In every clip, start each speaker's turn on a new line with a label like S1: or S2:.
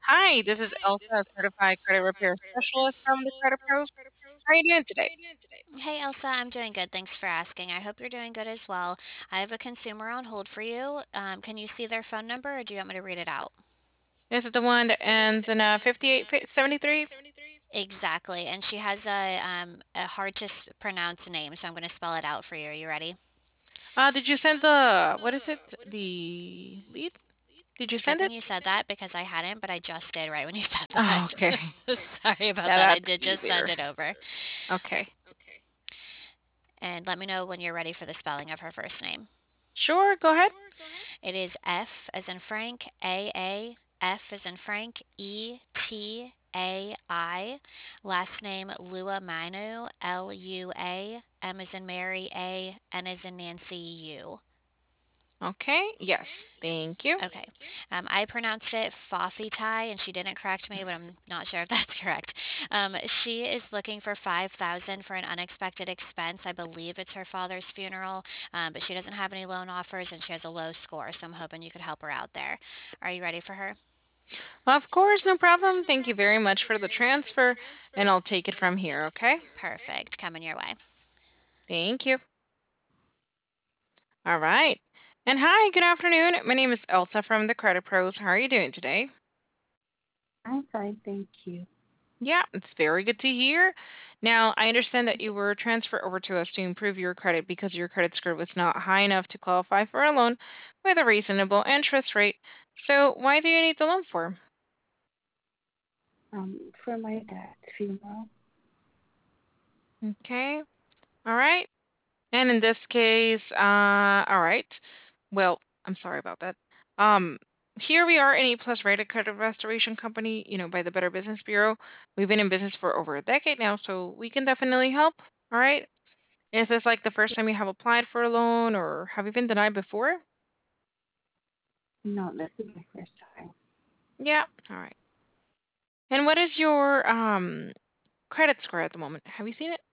S1: Hi, this is Elsa, a certified credit repair specialist from the Credit Pros. How are you doing today?
S2: Hey Elsa, I'm doing good. Thanks for asking. I hope you're doing good as well. I have a consumer on hold for you. Can you see their phone number or do you want me to read it out?
S1: This is the one that ends in 5873.
S2: Exactly. And she has a hard to pronounce name, so I'm going to spell it out for you. Are you ready?
S1: Did you send the, what is it? The lead? Did you
S2: It's a good
S1: send
S2: thing
S1: it?
S2: you said that because I hadn't, but I just did right when you said
S1: Oh,
S2: that.
S1: okay.
S2: Sorry about
S1: Yeah,
S2: that. I
S1: that's
S2: did just
S1: easier.
S2: send it over.
S1: Okay.
S2: And let me know when you're ready for the spelling of her first name.
S1: Sure, go ahead.
S2: It is F as in Frank, F as in Frank, Etai. Last name Lua Manu, Lua. M as in Mary, N as in Nancy, U.
S1: Okay, yes, thank you.
S2: Okay. I pronounced it Fafetai, and she didn't correct me, but I'm not sure if that's correct. She is looking for 5,000 for an unexpected expense. I believe it's her father's funeral, but she doesn't have any loan offers, and she has a low score. So I'm hoping you could help her out there. Are you ready for her?
S1: Of course, no problem. Thank you very much for the transfer, and I'll take it from here, okay?
S2: Perfect. Coming your way.
S1: Thank you. All right. And hi, good afternoon. My name is Elsa from the Credit Pros. How are you doing today?
S3: I'm fine, thank you.
S1: Yeah, it's very good to hear. Now, I understand that you were transferred over to us to improve your credit because your credit score was not high enough to qualify for a loan with a reasonable interest rate. So, why do you need the loan for?
S3: For my dad's funeral.
S1: Okay, all right. And in this case, all right. Well, I'm sorry about that. Um, Here we are, an A plus rated credit restoration company, by the Better Business Bureau. We've been in business for over a decade now, so we can definitely help. All right. Is this like the first time you have applied for a loan or have you been denied before?
S3: No, this is my first time.
S1: Yeah. All right. And what is your credit score at the moment? Have you seen it?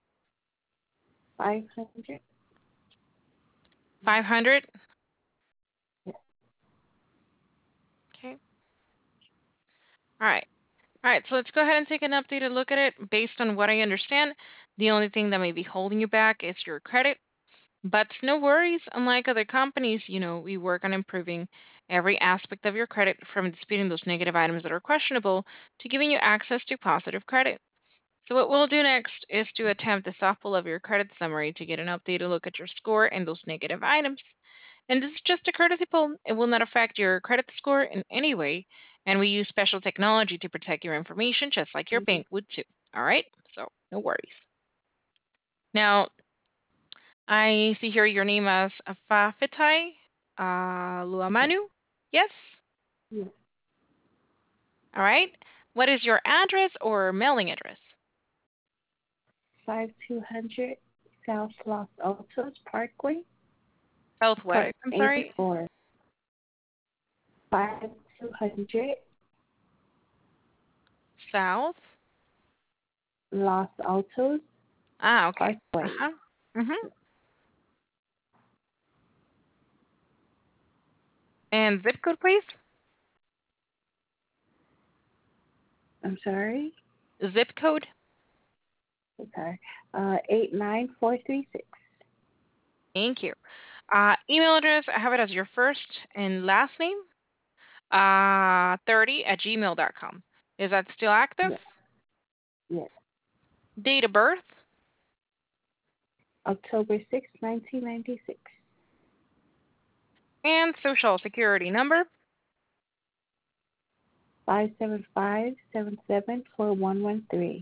S3: 500?
S1: 500?
S3: Yes.
S1: Okay. All right. All right, so let's go ahead and take an updated look at it. Based on what I understand, the only thing that may be holding you back is your credit. But no worries, unlike other companies, we work on improving every aspect of your credit from disputing those negative items that are questionable to giving you access to positive credit. So what we'll do next is to attempt the soft pull of your credit summary to get an updated look at your score and those negative items. And this is just a courtesy pull. It will not affect your credit score in any way. And we use special technology to protect your information just like your
S3: Mhm.
S1: bank would too. All right? So no worries. Now, I see here your name as Fafitai
S3: Yes.
S1: Luamanu. Yes?
S3: Yes.
S1: All right. What is your address or mailing address?
S3: 5200 South Los Altos Parkway,
S1: Southwest,
S3: Part
S1: I'm sorry.
S3: 84. 5200
S1: South.
S3: Los Altos
S1: Ah, okay.
S3: Parkway.
S1: Uh-huh. Mm-hmm. And zip code, please.
S3: I'm sorry.
S1: Zip code.
S3: Okay. 89436.
S1: Thank you. Email address, I have it as your first and last name, 30 at gmail.com. Is that still
S3: Yes.
S1: active?
S3: Yes.
S1: Date of birth
S3: October 6th, 1996.
S1: and social security number.
S3: 575774113.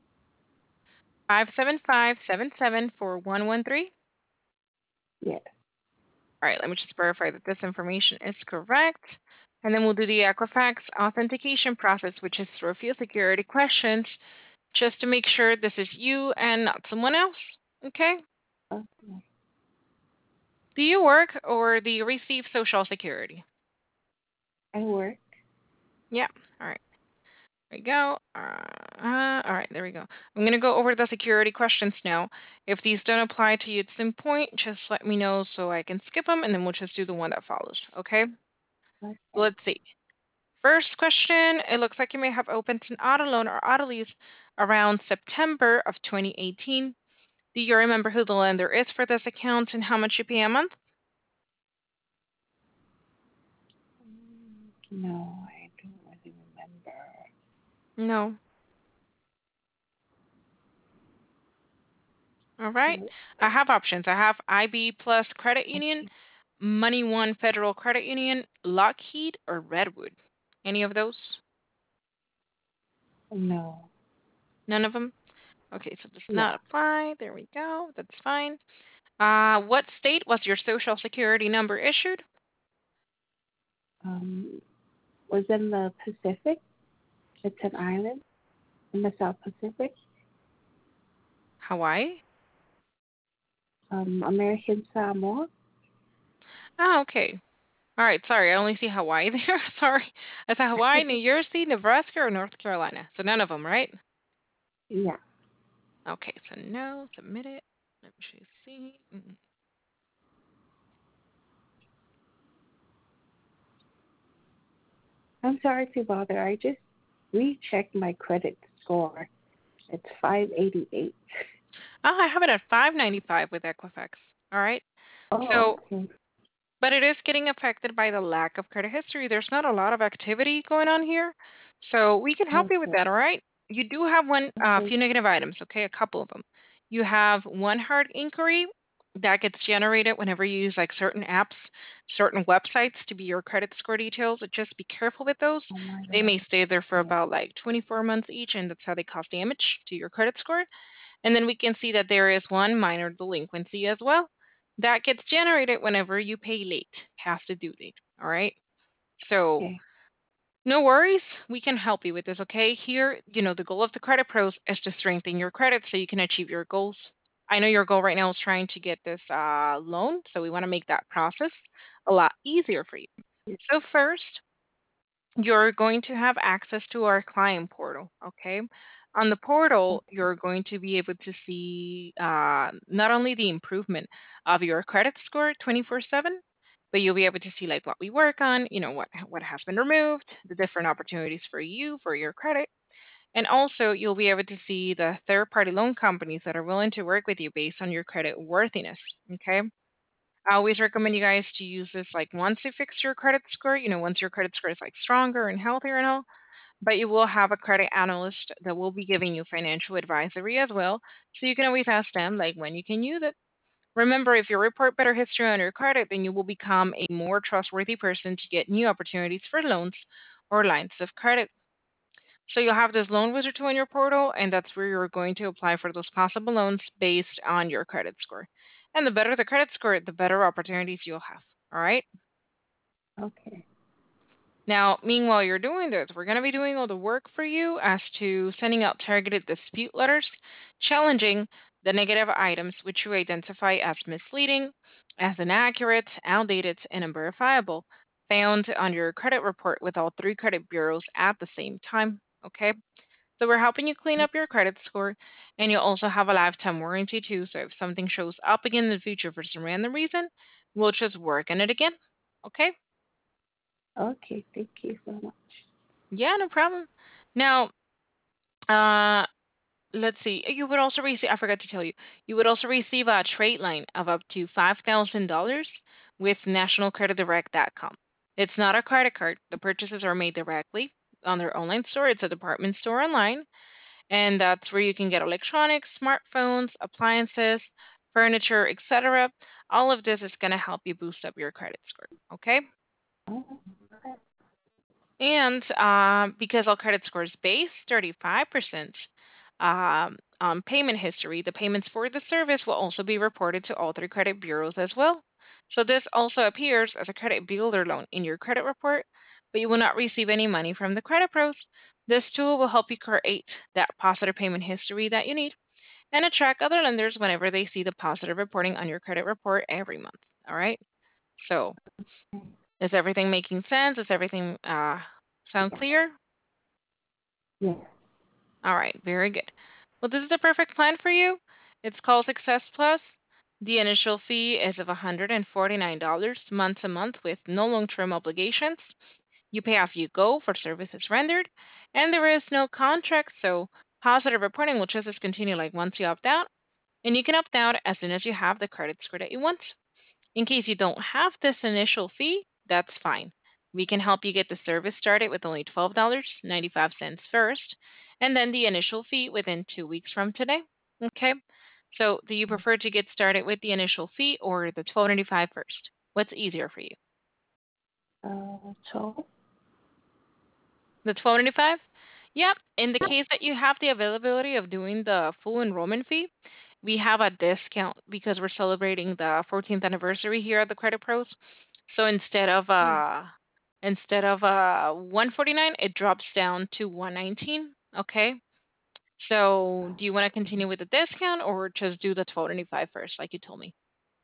S1: 575774113.
S3: Yes.
S1: All right, let me just verify that this information is correct. And then we'll do the Equifax authentication process, which is through a few security questions, just to make sure this is you and not someone else. Okay?
S3: Okay.
S1: Do you work or do you receive social security?
S3: I work.
S1: Yeah. All right. There we go. All right, there we go. I'm going to go over the security questions now. If these don't apply to you at some point, just let me know so I can skip them and then we'll just do the one that follows. Okay?
S3: Okay.
S1: Let's see. First question, it looks like you may have opened an auto loan or auto lease around September of 2018. Do you remember who the lender is for this account and how much you pay a month?
S3: No, I don't really remember.
S1: No. All right.
S3: No.
S1: I have options. I have IB Plus Credit Union,
S3: Okay.
S1: Money One Federal Credit Union, Lockheed, or Redwood. Any of those?
S3: No.
S1: None of them? Okay, so does
S3: Yeah.
S1: not apply. There we go. That's fine. What state was your social security number issued?
S3: Was in the Pacific. It's an island in the South Pacific.
S1: Hawaii?
S3: American Samoa.
S1: Ah, okay. All right, sorry, I only see Hawaii there. Sorry. I said Hawaii, New Jersey, Nebraska, or North Carolina. So none of them, right?
S3: Yeah.
S1: Okay, so no, submit it. Let me see.
S3: I'm sorry to bother. I just rechecked my credit score. It's 588.
S1: Oh, I have it at 595 with Equifax. All right.
S3: Oh,
S1: So
S3: okay.
S1: but it is getting affected by the lack of credit history. There's not a lot of activity going on here. So we can help you with
S3: Okay.
S1: that, all right? You do have one
S3: Okay.
S1: few negative items, okay? A couple of them. You have one hard inquiry that gets generated whenever you use like certain apps, certain websites to be your credit score details. Just be careful with those.
S3: Oh my
S1: They may
S3: God.
S1: stay there for
S3: Yeah.
S1: about like 24 months each, and that's how they cause damage to your credit score. And then we can see that there is one minor delinquency as well. That gets generated whenever you pay late, past the due date. All right. So
S3: Okay.
S1: no worries. We can help you with this. Okay. Here, the goal of the credit pros is to strengthen your credit so you can achieve your goals. I know your goal right now is trying to get this loan. So we want to make that process a lot easier for you.
S3: Yeah.
S1: So first, you're going to have access to our client portal, okay? On the portal,
S3: Okay.
S1: you're going to be able to see not only the improvement of your credit score 24/7, but you'll be able to see like what we work on, what has been removed, the different opportunities for you for your credit, and also you'll be able to see the third-party loan companies that are willing to work with you based on your credit worthiness, okay? I always recommend you guys to use this like once you fix your credit score, once your credit score is like stronger and healthier and all, but you will have a credit analyst that will be giving you financial advisory as well. So you can always ask them like when you can use it. Remember, if you report better history on your credit, then you will become a more trustworthy person to get new opportunities for loans or lines of credit. So you'll have this loan wizard tool in your portal, and that's where you're going to apply for those possible loans based on your credit score. And the better the credit score, the better opportunities you'll have. All right.
S3: Okay.
S1: Now, meanwhile, you're doing this, we're going to be doing all the work for you as to sending out targeted dispute letters, challenging the negative items which you identify as misleading, as inaccurate, outdated, and unverifiable, found on your credit report with all three credit bureaus at the same time. Okay. So we're helping you clean up your credit score, and you'll also have a lifetime warranty too. So if something shows up again in the future for some random reason, we'll just work on it again. Okay?
S3: Okay. Thank you so much.
S1: Yeah, no problem. Now, uh, let's see. You would also receive, I forgot to tell you, you would also receive a trade line of up to $5,000 with nationalcreditdirect.com. It's not a credit card. The purchases are made directly on their online store. It's a department store online. And that's where you can get electronics, smartphones, appliances, furniture, etc. All of this is going to help you boost up your credit score. Okay.
S3: Oh, okay.
S1: And because our credit score is based 35% on payment history, the payments for the service will also be reported to all three credit bureaus as well. So this also appears as a credit builder loan in your credit report, but you will not receive any money from the credit pros. This tool will help you create that positive payment history that you need and attract other lenders whenever they see the positive reporting on your credit report every month. All right. So is everything making sense? Is everything sound
S3: Yeah.
S1: clear?
S3: Yes.
S1: All right, very good. Well, this is the perfect plan for you. It's called Success Plus. The initial fee is of $149 month to month with no long-term obligations. You pay as you go for services rendered, and there is no contract, so positive reporting will just discontinue like once you opt out, and you can opt out as soon as you have the credit score that you want. In case you don't have this initial fee, that's fine. We can help you get the service started with only $12.95 first, and then the initial fee within 2 weeks from today. Okay. So, do you prefer to get started with the initial fee or the $12.95 first? What's easier for you?
S3: 12.
S1: The $12.95? Yep. In the case that you have the availability of doing the full enrollment fee, we have a discount because we're celebrating the 14th anniversary here at the Credit Pros. So
S3: Yeah.
S1: instead of 149, it drops down to 119. Okay. So do you want to continue with the discount or just do the 12.95 first, like you told me?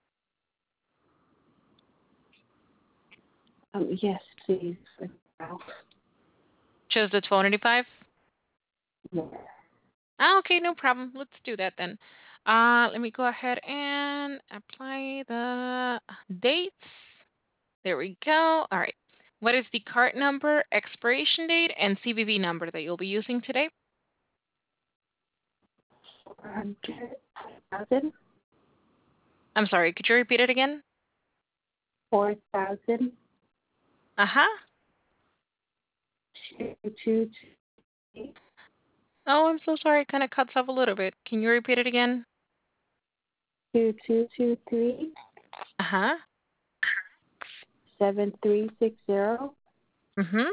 S3: Yes, please. For now.
S1: Just the 12.95?
S3: Yeah.
S1: Ah, okay, no problem. Let's do that then. Let me go ahead and apply the dates. There we go. All right. What is the card number, expiration date, and CVV number that you'll be using today?
S3: 400,000,
S1: I'm sorry, could you repeat it again?
S3: 4,000,
S1: Uh-huh.
S3: 222,
S1: Oh, I'm so sorry. It kind of cuts off a little bit. Can you repeat it again?
S3: 2223,
S1: Uh-huh.
S3: 7360,
S1: Mm-hmm.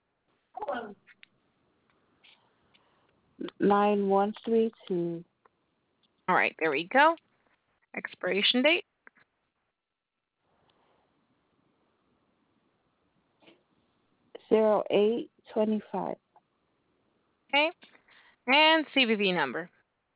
S3: 9132,
S1: All right, there we go. Expiration date.
S3: 0825,
S1: Okay. And CVV number.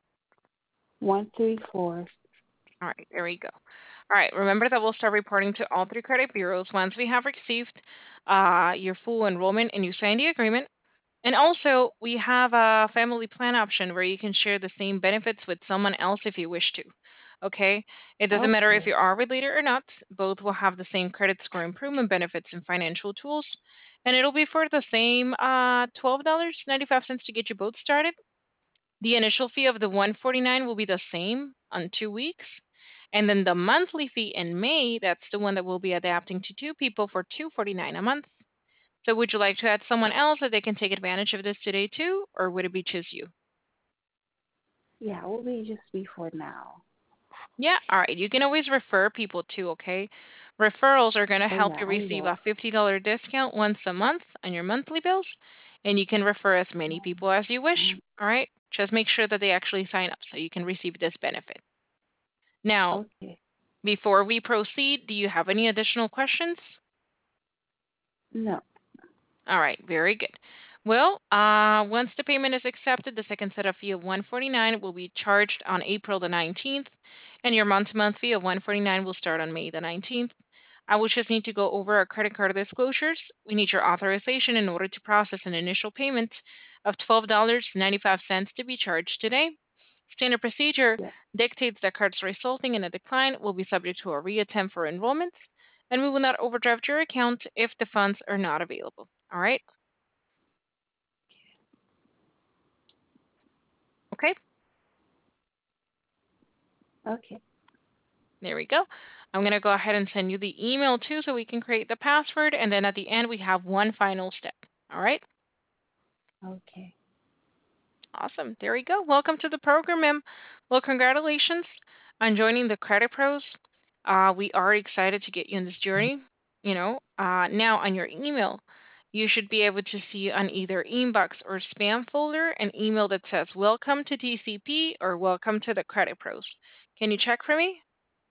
S3: 134.
S1: All right, there we go. All right, remember that we'll start reporting to all three credit bureaus once we have received your full enrollment and you sign the agreement. And also, we have a family plan option where you can share the same benefits with someone else if you wish to. Okay? It doesn't matter if
S3: Okay.
S1: you are related or not, both will have the same credit score improvement benefits and financial tools. And it'll be for the same $12.95 to get you both started. The initial fee of the 149 will be the same on 2 weeks. And then the monthly fee in May, that's the one that we'll be adapting to two people for 249 a month. So would you like to add someone else that they can take advantage of this today too, or would it be just you?
S3: Yeah, will be just be for now.
S1: Yeah, all right. You can always refer people too, okay? Referrals are going to
S3: Oh,
S1: help
S3: yeah,
S1: you
S3: I
S1: receive a
S3: will.
S1: $50 discount once a month on your monthly bills, and you can refer as many people as you wish, all right? Just make sure that they actually sign up so you can receive this benefit. Now,
S3: Okay.
S1: before we proceed, do you have any additional questions?
S3: No.
S1: All right, very good. Well, once the payment is accepted, the second set of fee of 149 will be charged on April the 19th, and your month-to-month fee of 149 will start on May the 19th. I will just need to go over our credit card disclosures. We need your authorization in order to process an initial payment of $12.95 to be charged today. Standard procedure
S3: Yeah.
S1: dictates that cards resulting in a decline will be subject to a reattempt for enrollment, and we will not overdraft your account if the funds are not available. All right? Okay,
S3: Okay.
S1: there we go. I'm going to go ahead and send you the email too so we can create the password. And then at the end, we have one final step. All right?
S3: Okay.
S1: Awesome. There we go. Welcome to the program, ma'am. Well, congratulations on joining the Credit Pros. We are excited to get you on this journey. Now on your email, you should be able to see on either inbox or spam folder an email that says "Welcome to TCP" or "Welcome to the Credit Pros." Can you check for me?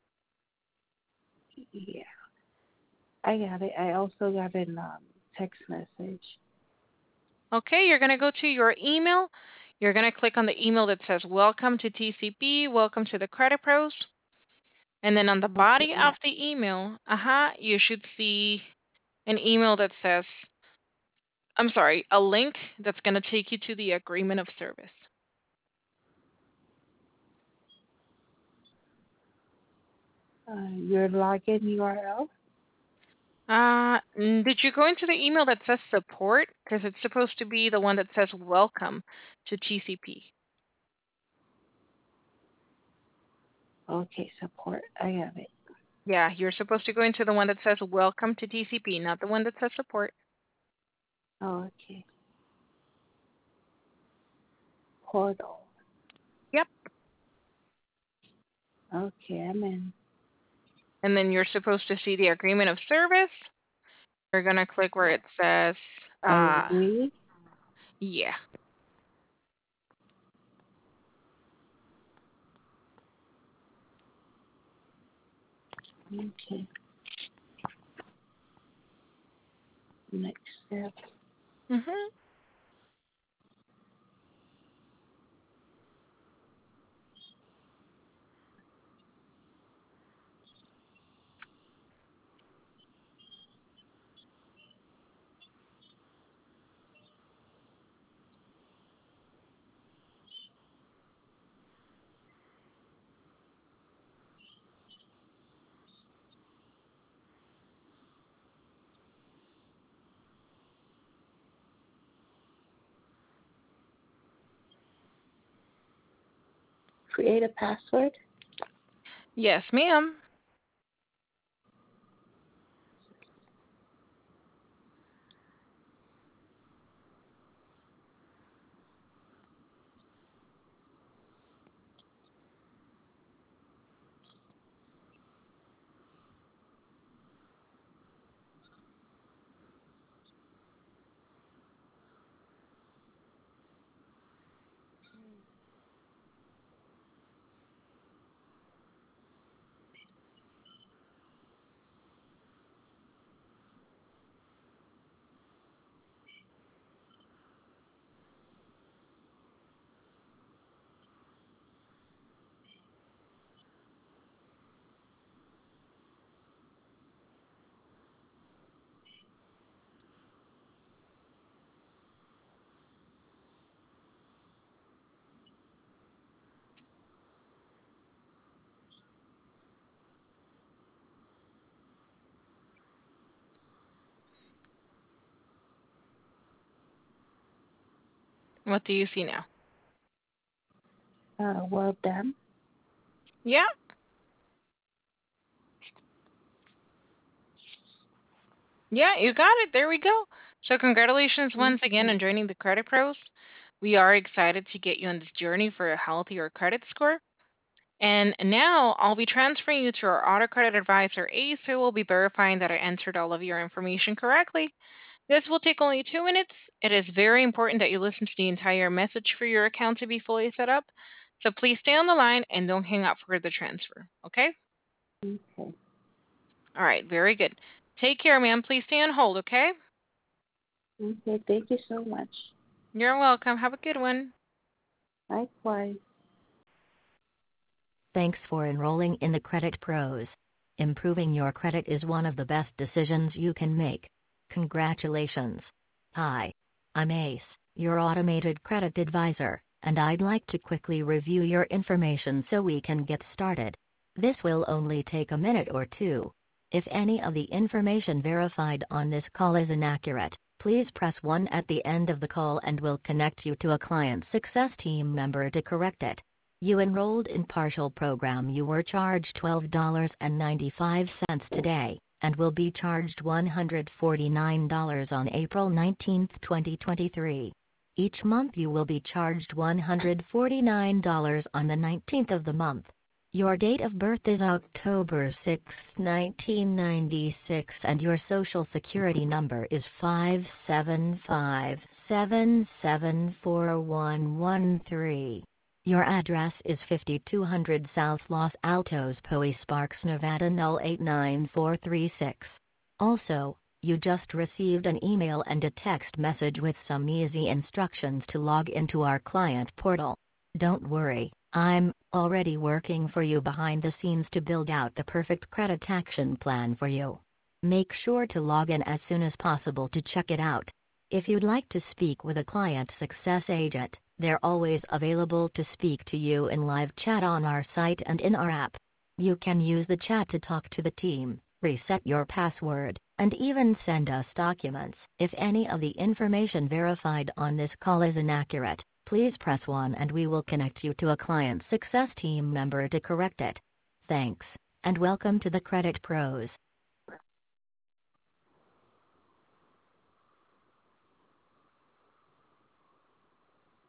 S3: Yeah. I got it. I also got a text message.
S1: Okay, you're going to go to your email. You're going to click on the email that says "Welcome to TCP," "Welcome to the Credit Pros." And then on the
S3: Okay.
S1: body
S3: Yeah.
S1: of the email, you should see an email that says, I'm sorry, a link that's going to take you to the agreement of service.
S3: Your login URL.
S1: Did you go into the email that says support? Because it's supposed to be the one that says welcome to TCP.
S3: Okay, support. I have it.
S1: Yeah, you're supposed to go into the one that says welcome to TCP, not the one that says support.
S3: Oh, okay. Portal.
S1: Yep.
S3: Okay, I'm in.
S1: And then you're supposed to see the agreement of service. You're going to click where it says,
S3: Agree.
S1: yeah.
S3: Okay. Next step.
S1: Mm-hmm.
S3: Create a password.
S1: Yes, ma'am. What do you see now?
S3: Well done.
S1: Yeah. Yeah, you got it. There we go. So congratulations once again on joining the Credit Pros. We are excited to get you on this journey for a healthier credit score. And now I'll be transferring you to our auto credit advisor, Ace, who will be verifying that I entered all of your information correctly. This will take only 2 minutes. It is very important that you listen to the entire message for your account to be fully set up. So please stay on the line and don't hang up for the transfer. Okay?
S3: Okay.
S1: All right, very good. Take care, ma'am. Please stay on hold, okay?
S3: Okay, thank you so much.
S1: You're welcome. Have a good one.
S3: Likewise.
S4: Thanks for enrolling in the Credit Pros. Improving your credit is one of the best decisions you can make. Congratulations. Hi. I'm Ace, your automated credit advisor, and I'd like to quickly review your information so we can get started. This will only take a minute or two. If any of the information verified on this call is inaccurate, please press 1 at the end of the call and we'll connect you to a client success team member to correct it. You enrolled in partial program. You were charged $12.95 today, and will be charged $149 on April 19, 2023. Each month you will be charged $149 on the 19th of the month. Your date of birth is October 6, 1996, and your social security number is 575774113. Your address is 5200 South Los Altos Poe Sparks, Nevada 089436. Also, you just received an email and a text message with some easy instructions to log into our client portal. Don't worry, I'm already working for you behind the scenes to build out the perfect credit action plan for you. Make sure to log in as soon as possible to check it out. If you'd like to speak with a client success agent, they're always available to speak to you in live chat on our site and in our app. You can use the chat to talk to the team, reset your password, and even send us documents. If any of the information verified on this call is inaccurate, please press 1 and we will connect you to a client success team member to correct it. Thanks, and welcome to the Credit Pros.